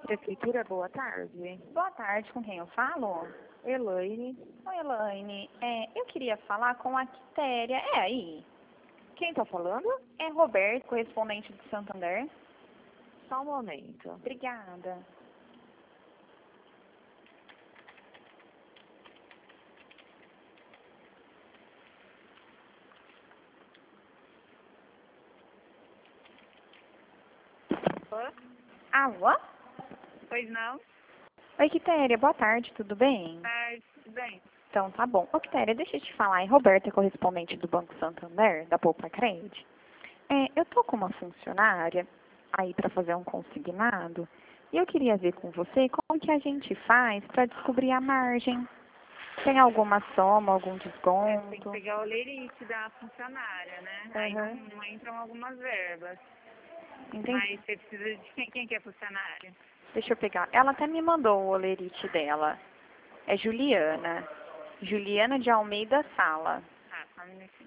Prefeitura, boa tarde. Boa tarde, com quem eu falo? Elaine. Oi, Elaine. Eu queria falar com a Quitéria. É aí? Quem tá falando? É Roberto, correspondente do Santander. Só um momento. Obrigada. Alô? Pois não? Oi, Quitéria, boa tarde, tudo bem? Mas, bem, Então, tá bom. Ô, Quitéria, deixa eu te falar. É Roberta, correspondente do Banco Santander, da Poupa Cred. Eu tô com uma funcionária aí para fazer um consignado e eu queria ver com você como que a gente faz para descobrir a margem. Tem alguma soma, algum tem que desconto? pegar o lerite da funcionária, né? Aí Aham. não entram algumas verbas. Entendi. Mas você precisa de quem que é funcionária? Deixa eu pegar. Ela até me mandou o olerite dela. É Juliana. Juliana de Almeida Sala. Ah, só um minutinho.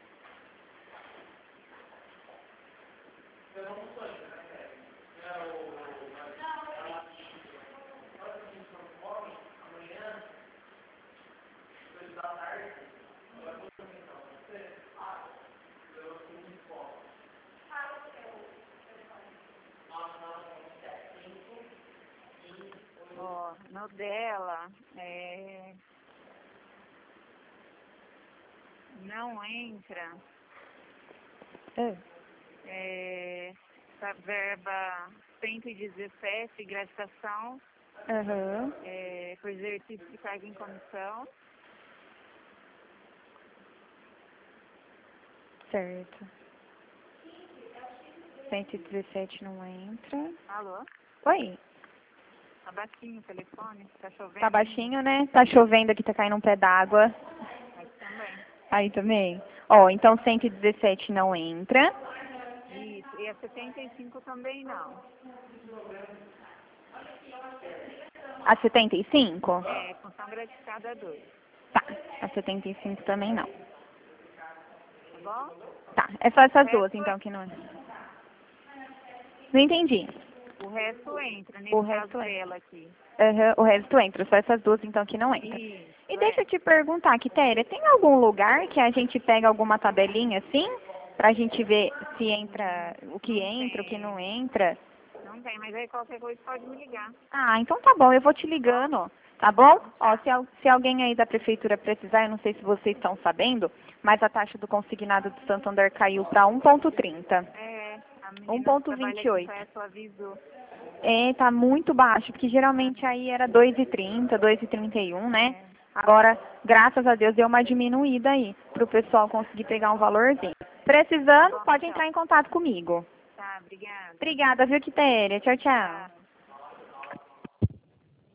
Ó, no dela, não entra essa verba 117, gratificação, Aham. por exercício de cargo em comissão. Certo. 117 não entra. Alô? Oi. Tá baixinho o telefone? Tá chovendo? Tá baixinho, né? Tá chovendo aqui, tá caindo um pé d'água. Mas também. Aí também. Ó, então 117 não entra. Isso. E a 75 também não. A 75? Função gratificada 2. Tá. A 75 também não. Tá bom? Tá. É só essas O duas, resto, então, que não é. Não entendi. o resto entra, O nesse resto caso entra. dela aqui. Aham, o resto entra. Só essas duas, então, que não entra. Isso. E deixa eu te perguntar, Quitéria, tem algum lugar que a gente pega alguma tabelinha assim? Pra gente ver se entra, o que Não entra, o que tem. não entra? Não tem, mas aí qualquer coisa pode me ligar. Ah, então tá bom, eu vou te ligando, tá bom? Ó, se alguém aí da prefeitura precisar, eu não sei se vocês estão sabendo, mas a taxa do consignado do Santander caiu para 1,30. A menina que trabalha aqui 1,28. perto avisou. Tá muito baixo, porque geralmente aí era 2,30, 2,31, né? Agora, graças a Deus, deu uma diminuída aí, para o pessoal conseguir pegar um valorzinho. Precisando, Bom, pode então. entrar em contato comigo. Tá, obrigada. Obrigada, viu, Quitéria? Tchau, tchau. Tá.